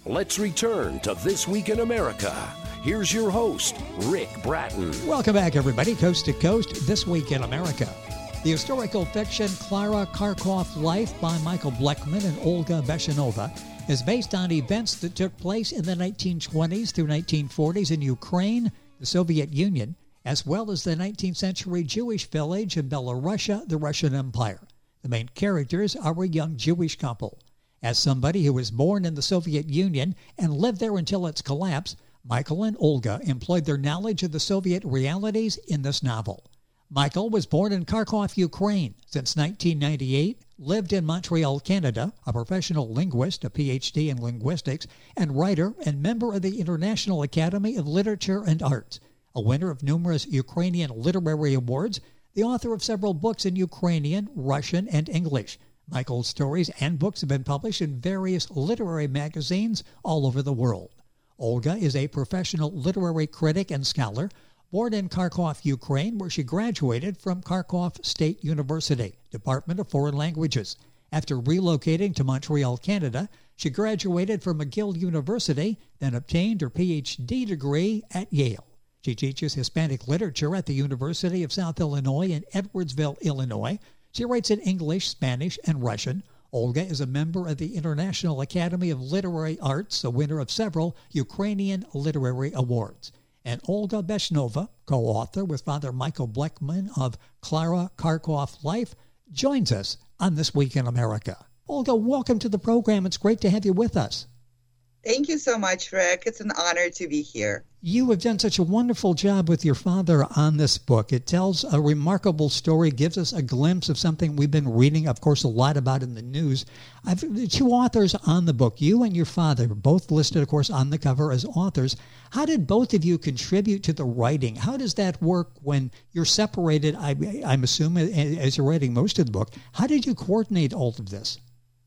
Let's return to This Week in America. Here's your host, Rick Bratton. Welcome back, everybody. Coast to Coast, This Week in America. The historical fiction Clara Karkoff Life by Michael Bleckman and Olga Beshanova is based on events that took place in the 1920s through 1940s in Ukraine, the Soviet Union, as well as the 19th century Jewish village in Belorussia, the Russian Empire. The main characters are a young Jewish couple. As somebody who was born in the Soviet Union and lived there until its collapse, Michael and Olga employed their knowledge of the Soviet realities in this novel. Michael was born in Kharkov, Ukraine since 1998, lived in Montreal, Canada, a professional linguist, a PhD in linguistics, and writer and member of the International Academy of Literature and Arts, a winner of numerous Ukrainian literary awards, the author of several books in Ukrainian, Russian, and English. Michael's stories and books have been published in various literary magazines all over the world. Olga is a professional literary critic and scholar, born in Kharkov, Ukraine, where she graduated from Kharkov State University, Department of Foreign Languages. After relocating to Montreal, Canada, she graduated from McGill University, then obtained her PhD degree at Yale. She teaches Hispanic literature at the University of South Illinois in Edwardsville, Illinois. She writes in English, Spanish, and Russian. Olga is a member of the International Academy of Literary Arts, a winner of several Ukrainian literary awards. And Olga Beshanova, co-author with Father Michael Bleckman of Clara Karkoff Life, joins us on This Week in America. Olga, welcome to the program. It's great to have you with us. Thank you so much, Rick. It's an honor to be here. You have done such a wonderful job with your father on this book. It tells a remarkable story, gives us a glimpse of something we've been reading, of course, a lot about in the news. The two authors on the book, you and your father, both listed, of course, on the cover as authors. How did both of you contribute to the writing? How does that work when you're separated, I'm assuming, as you're writing most of the book? How did you coordinate all of this?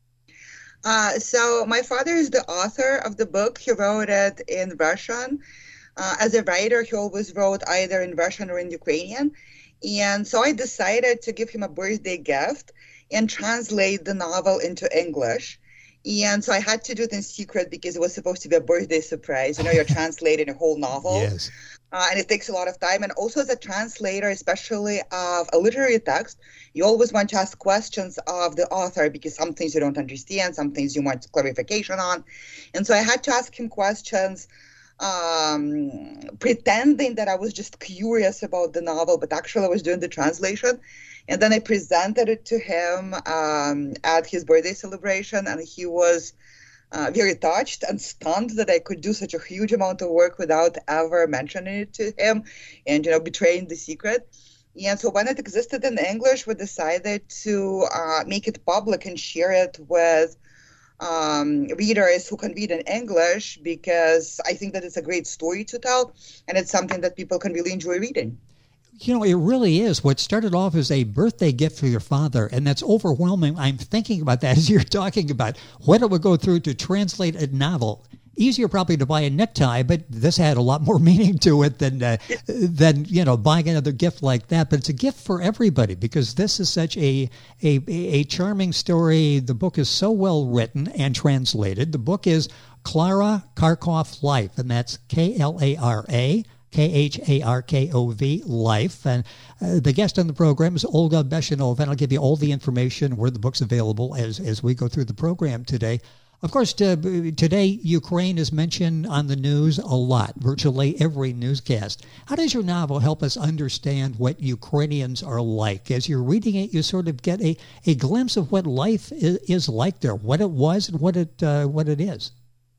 So my father is the author of the book. He wrote it in Russian. As a writer, he always wrote either in Russian or in Ukrainian. And so I decided to give him a birthday gift and translate the novel into English. And so I had to do it in secret because it was supposed to be a birthday surprise. You know, you're translating a whole novel. Yes. And it takes a lot of time. And also as a translator, especially of a literary text, you always want to ask questions of the author because some things you don't understand, some things you want clarification on. And so I had to ask him questions, pretending that I was just curious about the novel, but actually I was doing the translation. And then I presented it to him at his birthday celebration, and he was very touched and stunned that I could do such a huge amount of work without ever mentioning it to him and, you know, betraying the secret. And so when it existed in English, we decided to make it public and share it with readers who can read in English, because I think that it's a great story to tell, and it's something that people can really enjoy reading. You know, it really is. What started off as a birthday gift for your father, and that's overwhelming. I'm thinking about that as you're talking about what it would go through to translate a novel. Easier probably to buy a necktie, but this had a lot more meaning to it than buying another gift like that. But it's a gift for everybody because this is such a charming story. The book is so well written and translated. The book is Clara Karkoff Life, and that's Klara. Kharkov, Life. And the guest on the program is Olga Beshanova, and I'll give you all the information where the book's available as we go through the program today. Of course, today Ukraine is mentioned on the news a lot, virtually every newscast. How does your novel help us understand what Ukrainians are like? As you're reading it, you sort of get a glimpse of what life is like there, what it was and what it is.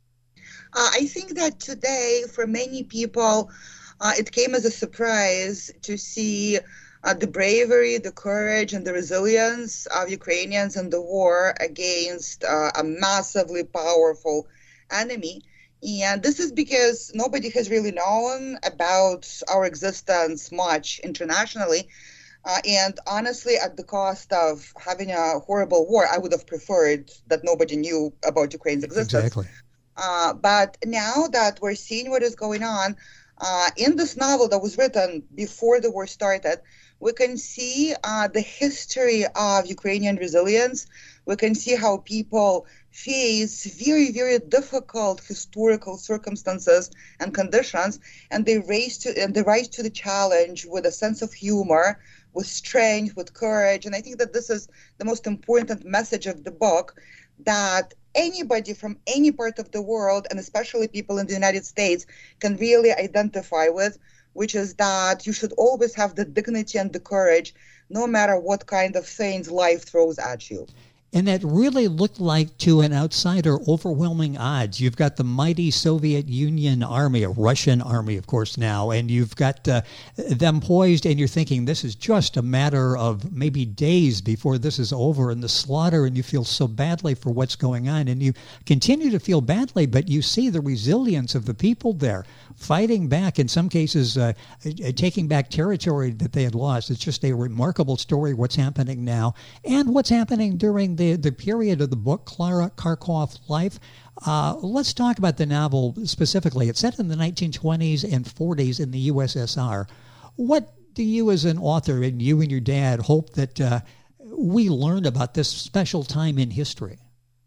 I think that today, for many people, it came as a surprise to see the bravery, the courage, and the resilience of Ukrainians in the war against a massively powerful enemy. And this is because nobody has really known about our existence much internationally. And honestly, at the cost of having a horrible war, I would have preferred that nobody knew about Ukraine's existence. Exactly. But now that we're seeing what is going on, in this novel that was written before the war started, we can see the history of Ukrainian resilience. We can see how people face very, very difficult historical circumstances and conditions, and they rise to the challenge with a sense of humor, with strength, with courage. And I think that this is the most important message of the book, that anybody from any part of the world, and especially people in the United States, can really identify with, which is that you should always have the dignity and the courage, no matter what kind of things life throws at you. And that really looked like, to an outsider, overwhelming odds. You've got the mighty Soviet Union army, a Russian army, of course, now, and you've got them poised, and you're thinking this is just a matter of maybe days before this is over, and the slaughter, and you feel so badly for what's going on, and you continue to feel badly, but you see the resilience of the people there, fighting back, in some cases taking back territory that they had lost. It's just a remarkable story, what's happening now, and what's happening during the period of the book, Clara Karkoff Life. Let's talk about the novel specifically. It's set in the 1920s and 40s in the USSR. What do you as an author, and you and your dad, hope that we learn about this special time in history?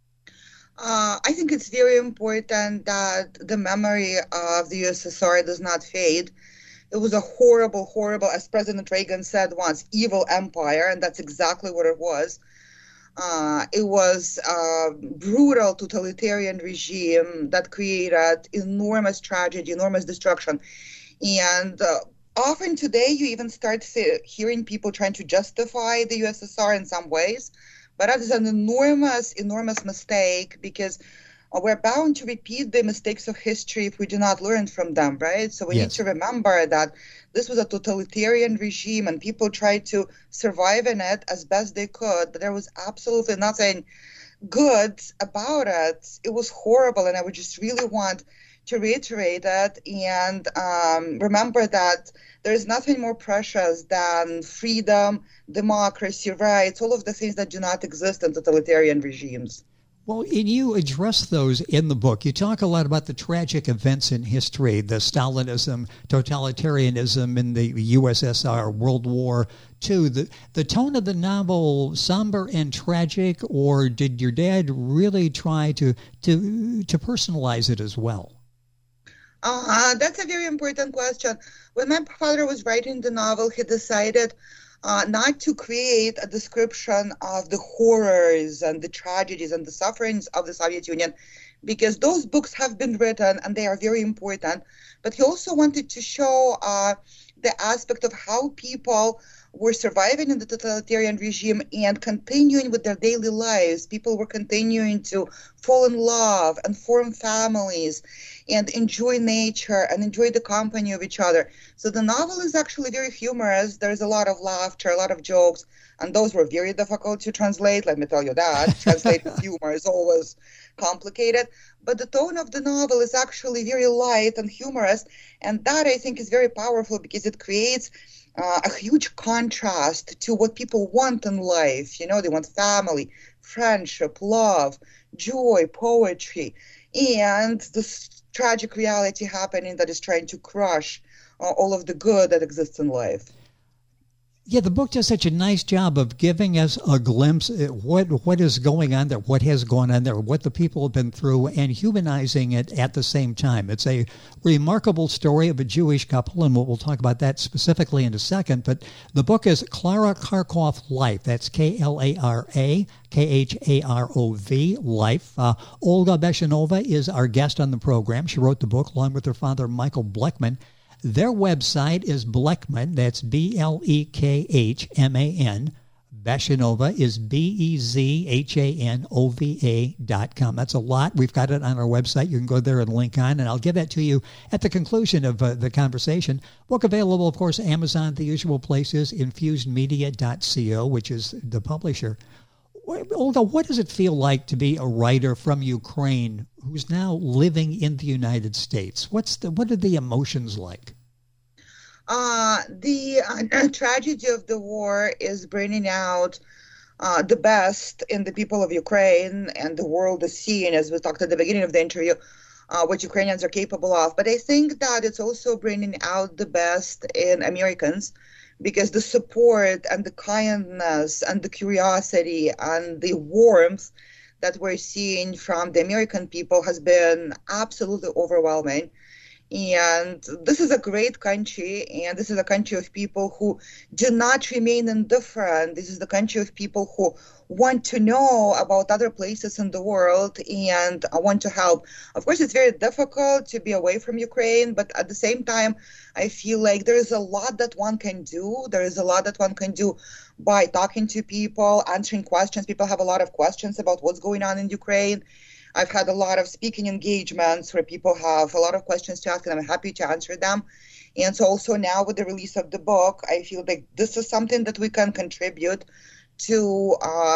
I think it's very important that the memory of the USSR does not fade. It was a horrible, horrible, as President Reagan said once, evil empire, and that's exactly what it was. It was a brutal totalitarian regime that created enormous tragedy, enormous destruction. And often today you even start hearing people trying to justify the USSR in some ways. But that is an enormous, enormous mistake, because we're bound to repeat the mistakes of history if we do not learn from them, right? So we need to remember that this was a totalitarian regime and people tried to survive in it as best they could, but there was absolutely nothing good about it. It was horrible, and I would just really want to reiterate that and remember that there is nothing more precious than freedom, democracy, rights, all of the things that do not exist in totalitarian regimes. Well, and you address those in the book. You talk a lot about the tragic events in history, the Stalinism, totalitarianism in the USSR, World War II. The tone of the novel, somber and tragic, or did your dad really try to personalize it as well? That's a very important question. When my father was writing the novel, he decided not to create a description of the horrors and the tragedies and the sufferings of the Soviet Union, because those books have been written and they are very important. But he also wanted to show the aspect of how people were surviving in the totalitarian regime and continuing with their daily lives. People were continuing to fall in love and form families and enjoy nature and enjoy the company of each other. So the novel is actually very humorous. There's a lot of laughter, a lot of jokes, and those were very difficult to translate. Let me tell you that. Translating humor is always complicated. But the tone of the novel is actually very light and humorous, and that I think is very powerful because it creates a huge contrast to what people want in life. You know, they want family, friendship, love, joy, poetry, and this tragic reality happening that is trying to crush all of the good that exists in life. Yeah, the book does such a nice job of giving us a glimpse at what is going on there, what has gone on there, what the people have been through, and humanizing it at the same time. It's a remarkable story of a Jewish couple, and we'll talk about that specifically in a second. But the book is Clara Karkoff Life. That's Klara Kharov, Life. Olga Beshanova is our guest on the program. She wrote the book along with her father, Michael Bleckman. Their website is Bleckman, that's Blekhman. Beshanova is BEZHANOVA.com. That's a lot. We've got it on our website. You can go there and link on, and I'll give that to you at the conclusion of the conversation. Book available, of course, Amazon, the usual places, infusedmedia.co, which is the publisher. Olga, what does it feel like to be a writer from Ukraine who's now living in the United States? What are the emotions like? The tragedy of the war is bringing out the best in the people of Ukraine, and the world is seeing, as we talked at the beginning of the interview, what Ukrainians are capable of. But I think that it's also bringing out the best in Americans, because the support and the kindness and the curiosity and the warmth that we're seeing from the American people has been absolutely overwhelming. And this is a great country, and this is a country of people who do not remain indifferent. This is the country of people who want to know about other places in the world and want to help. Of course, it's very difficult to be away from Ukraine, but at the same time, I feel like there is a lot that one can do. There is a lot that one can do by talking to people, answering questions. People have a lot of questions about what's going on in Ukraine. I've had a lot of speaking engagements where people have a lot of questions to ask, and I'm happy to answer them. And so also now with the release of the book, I feel like this is something that we can contribute to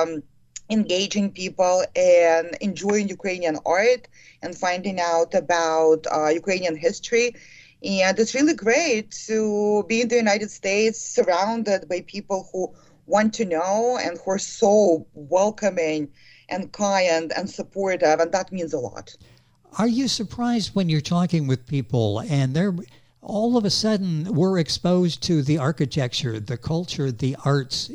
engaging people and enjoying Ukrainian art and finding out about Ukrainian history. And it's really great to be in the United States surrounded by people who want to know and who are so welcoming and kind and supportive, and that means a lot. Are you surprised when you're talking with people and they're all of a sudden we're exposed to the architecture, the culture, the arts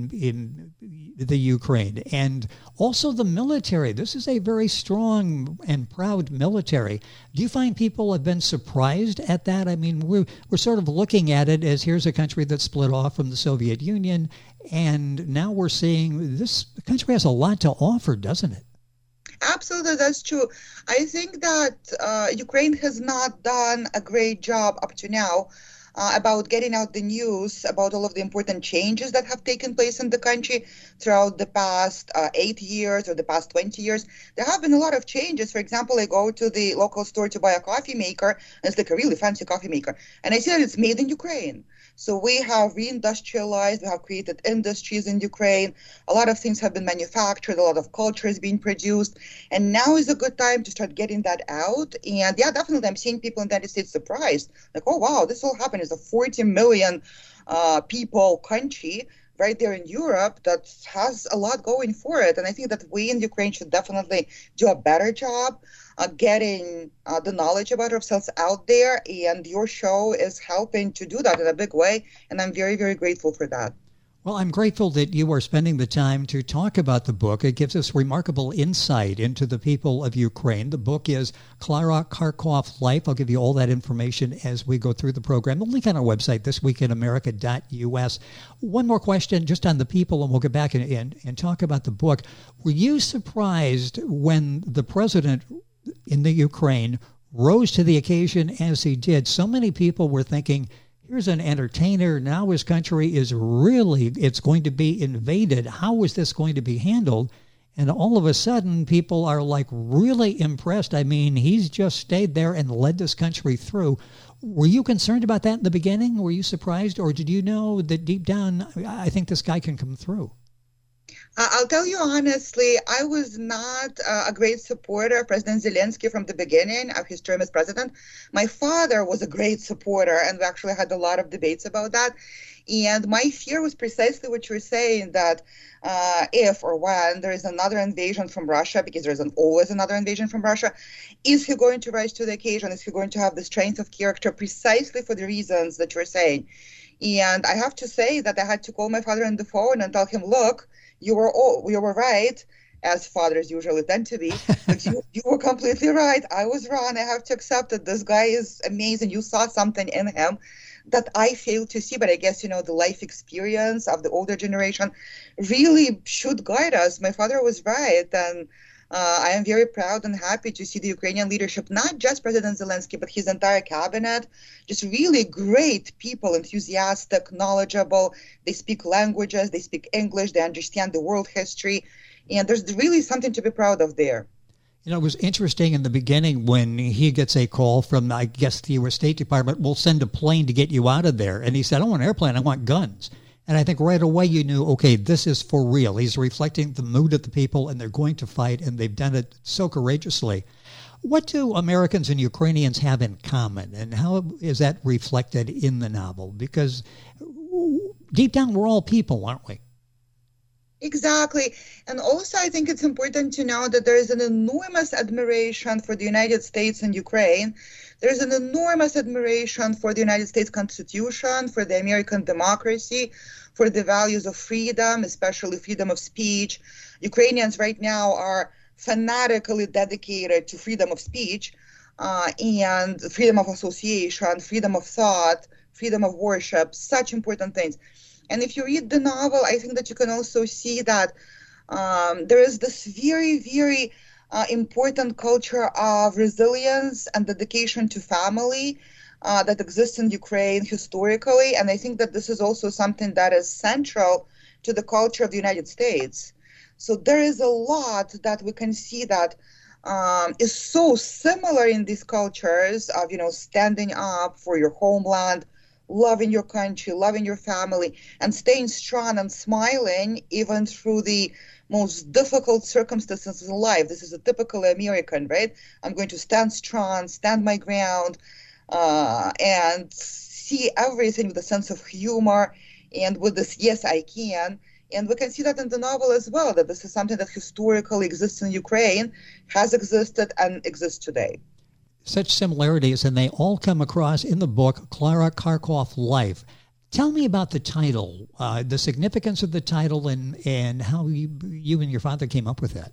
in the Ukraine, and also the military? This is a very strong and proud military. Do you find people have been surprised at that? I mean, we're sort of looking at it as here's a country that split off from the Soviet Union, and now we're seeing this country has a lot to offer, doesn't it? Absolutely, that's true. I think that Ukraine has not done a great job up to now about getting out the news about all of the important changes that have taken place in the country throughout the past 8 years or the past 20 years. There have been a lot of changes. For example, I go to the local store to buy a coffee maker, and it's like a really fancy coffee maker, and I see that it's made in Ukraine. So we have reindustrialized, we have created industries in Ukraine. A lot of things have been manufactured, a lot of culture is being produced. And now is a good time to start getting that out. And yeah, definitely I'm seeing people in the United States surprised. Like, oh, wow, this will happen. It's a 40 million people country right there in Europe that has a lot going for it. And I think that we in Ukraine should definitely do a better job getting the knowledge about ourselves out there. And your show is helping to do that in a big way. And I'm very, very grateful for that. Well, I'm grateful that you are spending the time to talk about the book. It gives us remarkable insight into the people of Ukraine. The book is Clara Karkov Life. I'll give you all that information as we go through the program. The link on our website, thisweekinamerica.us. One more question just on the people, and we'll get back and talk about the book. Were you surprised when the president in the Ukraine rose to the occasion as he did? So many people were thinking, here's an entertainer. Now his country is really, it's going to be invaded. How is this going to be handled? And all of a sudden, people are like really impressed. I mean, he's just stayed there and led this country through. Were you concerned about that in the beginning? Were you surprised? Or did you know that deep down, I think this guy can come through? I'll tell you honestly, I was not a great supporter of President Zelensky from the beginning of his term as president. My father was a great supporter, and we actually had a lot of debates about that. And my fear was precisely what you're saying, that if or when there is another invasion from Russia, because there's always another invasion from Russia, is he going to rise to the occasion? Is he going to have the strength of character precisely for the reasons that you're saying? And I have to say that I had to call my father on the phone and tell him, look, you were right, as fathers usually tend to be. But you were completely right. I was wrong. I have to accept that this guy is amazing. You saw something in him that I failed to see. But I guess, the life experience of the older generation really should guide us. My father was right. And I am very proud and happy to see the Ukrainian leadership, not just President Zelensky, but his entire cabinet, just really great people, enthusiastic, knowledgeable. They speak languages, they speak English, they understand the world history, and there's really something to be proud of there. It was interesting in the beginning when he gets a call from, I guess, the U.S. State Department, we'll send a plane to get you out of there. And he said, I don't want an airplane, I want guns. And I think right away you knew, okay, this is for real. He's reflecting the mood of the people, and they're going to fight, and they've done it so courageously. What do Americans and Ukrainians have in common, and how is that reflected in the novel? Because deep down, we're all people, aren't we? Exactly. And also, I think it's important to know that there is an enormous admiration for the United States and Ukraine. There's an enormous admiration for the United States Constitution, for the American democracy, for the values of freedom, especially freedom of speech. Ukrainians right now are fanatically dedicated to freedom of speech and freedom of association, freedom of thought, freedom of worship, such important things. And if you read the novel, I think that you can also see that there is this very, very important culture of resilience and dedication to family that exists in Ukraine historically. And I think that this is also something that is central to the culture of the United States. So there is a lot that we can see that is so similar in these cultures of, standing up for your homeland, loving your country, loving your family, and staying strong and smiling even through the most difficult circumstances in life. This is a typical American, right? I'm going to stand strong, stand my ground, and see everything with a sense of humor and with this, yes, I can. And we can see that in the novel as well, that this is something that historically exists in Ukraine, has existed, and exists today. Such similarities, and they all come across in the book, Clara Karkoff Life. Tell me about the title, the significance of the title, and how you and your father came up with that.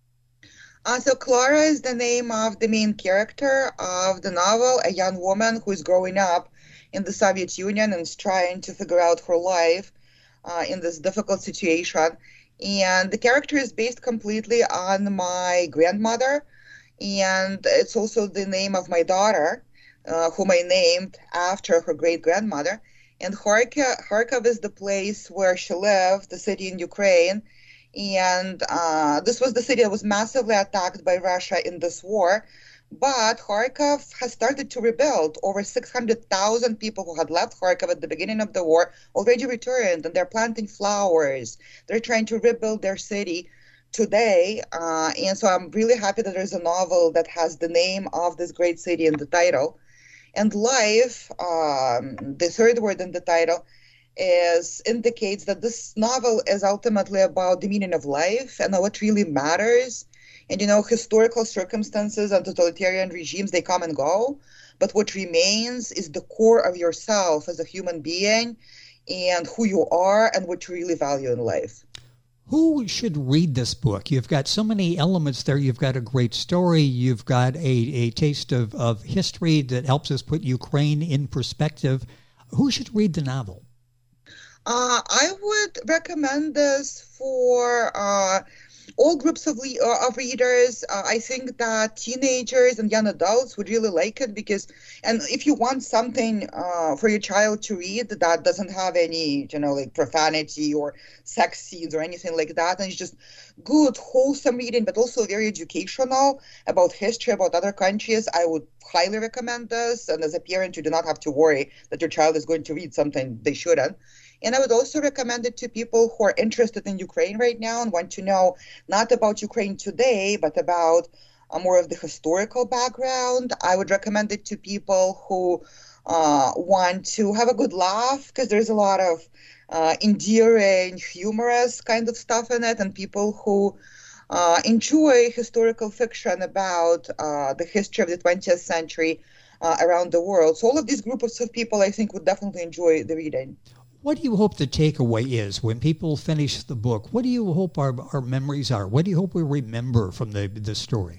So Clara is the name of the main character of the novel, a young woman who is growing up in the Soviet Union and is trying to figure out her life in this difficult situation. And the character is based completely on my grandmother, and it's also the name of my daughter, whom I named after her great-grandmother. And Kharkov is the place where she lived, the city in Ukraine. And this was the city that was massively attacked by Russia in this war. But Kharkov has started to rebuild. Over 600,000 people who had left Kharkov at the beginning of the war already returned, and they're planting flowers. They're trying to rebuild their city today. And so I'm really happy that there's a novel that has the name of this great city in the title. And life, the third word in the title, indicates that this novel is ultimately about the meaning of life and what really matters. And, historical circumstances and totalitarian regimes, they come and go. But what remains is the core of yourself as a human being and who you are and what you really value in life. Who should read this book? You've got so many elements there. You've got a great story. You've got a taste of history that helps us put Ukraine in perspective. Who should read the novel? I would recommend this for all groups of readers. I think that teenagers and young adults would really like it and if you want something for your child to read that doesn't have any, like profanity or sex scenes or anything like that, and it's just good, wholesome reading, but also very educational about history, about other countries, I would highly recommend this. And as a parent, you do not have to worry that your child is going to read something they shouldn't. And I would also recommend it to people who are interested in Ukraine right now and want to know not about Ukraine today, but about more of the historical background. I would recommend it to people who want to have a good laugh, because there's a lot of endearing, humorous kind of stuff in it, and people who enjoy historical fiction about the history of the 20th century around the world. So all of these groups of people, I think, would definitely enjoy the reading. What do you hope the takeaway is when people finish the book? What do you hope our memories are? What do you hope we remember from the story?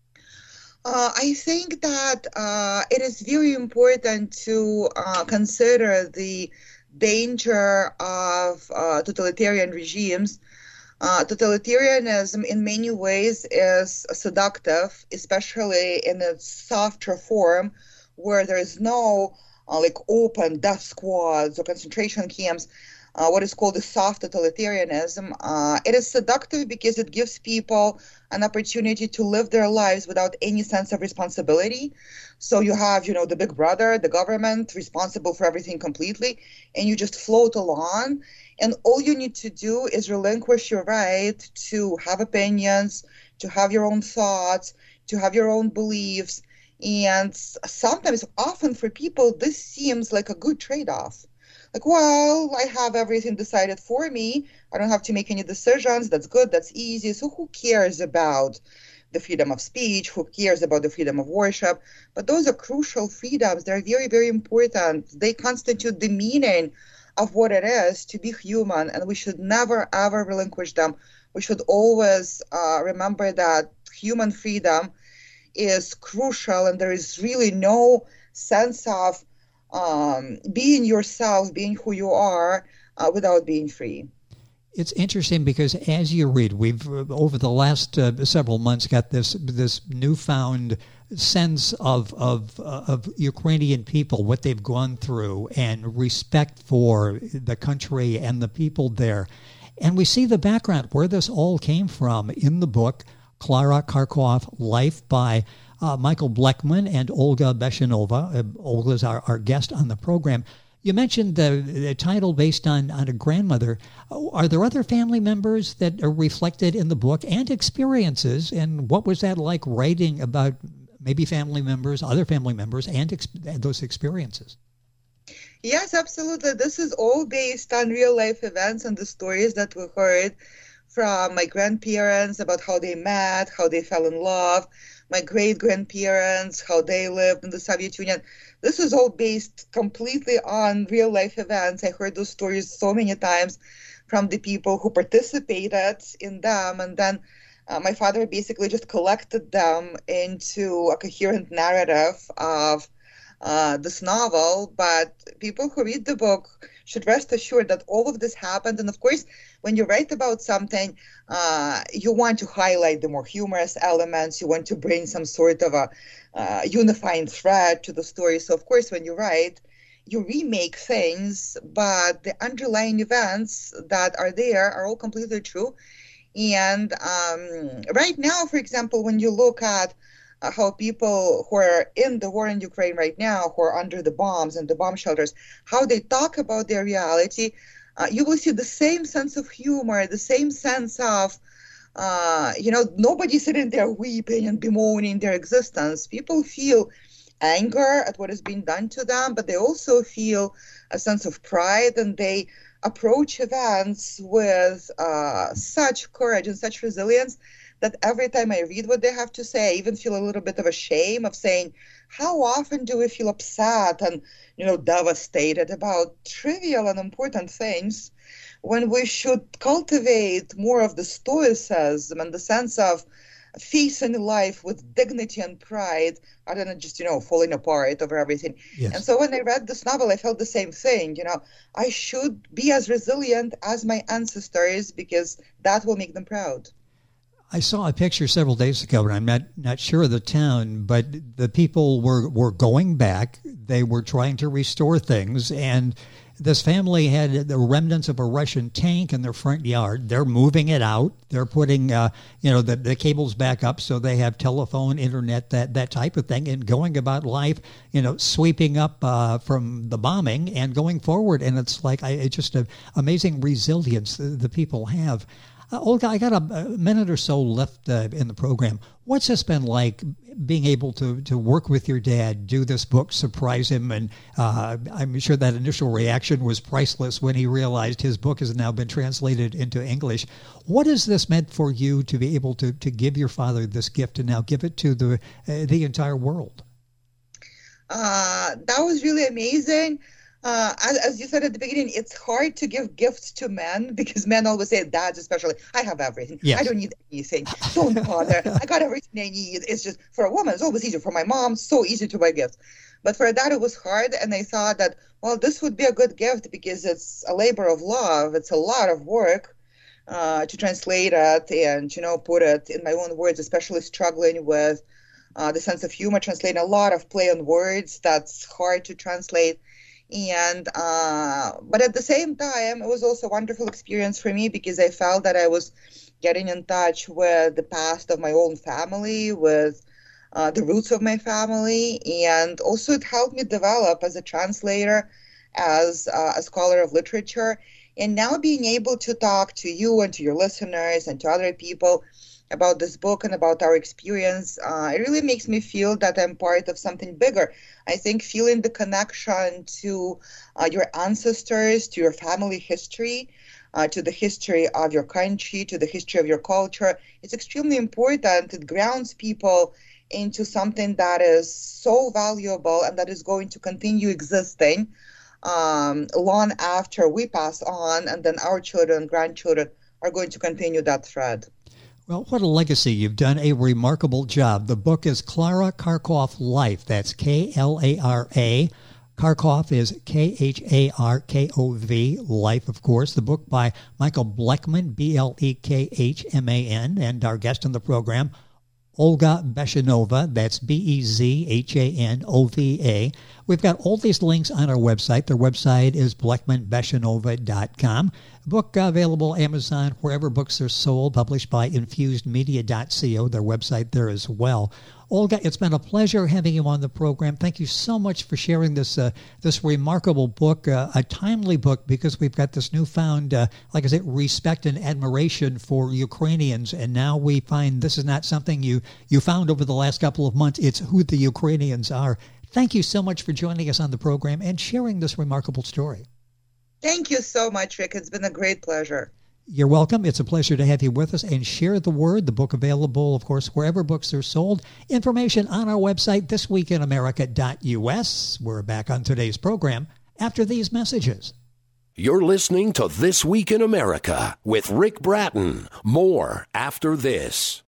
I think that it is very important to consider the danger of totalitarian regimes. Totalitarianism in many ways is seductive, especially in its softer form, where there is no open death squads or concentration camps, what is called the soft totalitarianism. It is seductive because it gives people an opportunity to live their lives without any sense of responsibility. So you have, the big brother, the government, responsible for everything completely, and you just float along. And all you need to do is relinquish your right to have opinions, to have your own thoughts, to have your own beliefs. And sometimes, often for people, this seems like a good trade-off. I have everything decided for me. I don't have to make any decisions. That's good. That's easy. So who cares about the freedom of speech? Who cares about the freedom of worship? But those are crucial freedoms. They're very, very important. They constitute the meaning of what it is to be human, and we should never, ever relinquish them we should always remember that human freedom is crucial, and there is really no sense of being yourself, being who you are, without being free. It's interesting because as you read, we've over the last several months got this newfound sense of Ukrainian people, what they've gone through, and respect for the country and the people there. And we see the background where this all came from in the book, Clara Karkof, Life, by Michael Bleckman and Olga Beshanova. Olga's our guest on the program. You mentioned the title based on a grandmother. Are there other family members that are reflected in the book and experiences? And what was that like writing about maybe family members, other family members, and those experiences? Yes, absolutely. This is all based on real life events and the stories that we heard from my grandparents about how they met, how they fell in love, my great-grandparents, how they lived in the Soviet Union. This is all based completely on real-life events. I heard those stories so many times from the people who participated in them, and then my father basically just collected them into a coherent narrative of this novel. But people who read the book should rest assured that all of this happened. And of course, when you write about something, you want to highlight the more humorous elements. You want to bring some sort of a unifying thread to the story. So of course, when you write, you remake things, but the underlying events that are there are all completely true. And right now, for example, when you look at how people who are in the war in Ukraine right now, who are under the bombs and the bomb shelters, how they talk about their reality, you will see the same sense of humor, the same sense of, nobody sitting there weeping and bemoaning their existence. People feel anger at what is being done to them, but they also feel a sense of pride, and they approach events with such courage and such resilience that every time I read what they have to say, I even feel a little bit of a shame of saying, how often do we feel upset and, devastated about trivial and important things when we should cultivate more of the stoicism and the sense of facing life with dignity and pride rather than just, falling apart over everything. Yes. And so when I read this novel, I felt the same thing. I should be as resilient as my ancestors because that will make them proud. I saw a picture several days ago, and I'm not sure of the town, but the people were going back. They were trying to restore things, and this family had the remnants of a Russian tank in their front yard. They're moving it out. They're putting, the cables back up so they have telephone, internet, that type of thing, and going about life, sweeping up from the bombing and going forward. And it's like it's just an amazing resilience the people have. Olga, I got a minute or so left in the program. What's this been like, being able to work with your dad, do this book, surprise him? And I'm sure that initial reaction was priceless when he realized his book has now been translated into English. What has this meant for you to be able to give your father this gift and now give it to the entire world? That was really amazing. As you said at the beginning, it's hard to give gifts to men because men always say, dads especially, I have everything. Yes. I don't need anything. Don't bother. I got everything I need. It's just, for a woman, it's always easier. For my mom, so easy to buy gifts. But for a dad, it was hard. And I thought that, well, this would be a good gift because it's a labor of love. It's a lot of work to translate it and, put it in my own words, especially struggling with the sense of humor, translating a lot of play on words. That's hard to translate. And but at the same time, it was also a wonderful experience for me because I felt that I was getting in touch with the past of my own family, with the roots of my family, and also it helped me develop as a translator, as a scholar of literature, and now being able to talk to you and to your listeners and to other people about this book and about our experience, it really makes me feel that I'm part of something bigger. I think feeling the connection to your ancestors, to your family history, to the history of your country, to the history of your culture, is extremely important. It grounds people into something that is so valuable and that is going to continue existing long after we pass on, and then our children and grandchildren are going to continue that thread. Well, what a legacy. You've done a remarkable job. The book is Clara Karkoff Life. That's Klara. Karkoff is Kharkov, Life, of course. The book by Michael Bleckman, Blekhman, and our guest on the program, Olga Bezhanova. That's Bezhanova. We've got all these links on our website. Their website is BleckmanBezhanova.com. Book available Amazon, wherever books are sold, published by InfusedMedia.co, their website there as well. Olga, it's been a pleasure having you on the program. Thank you so much for sharing this this remarkable book, a timely book, because we've got this newfound, like I said, respect and admiration for Ukrainians. And now we find this is not something you found over the last couple of months. It's who the Ukrainians are. Thank you so much for joining us on the program and sharing this remarkable story. Thank you so much, Rick. It's been a great pleasure. You're welcome. It's a pleasure to have you with us, and share the word. The book available, of course, wherever books are sold. Information on our website, thisweekinamerica.us. We're back on today's program after these messages. You're listening to This Week in America with Rick Bratton. More after this.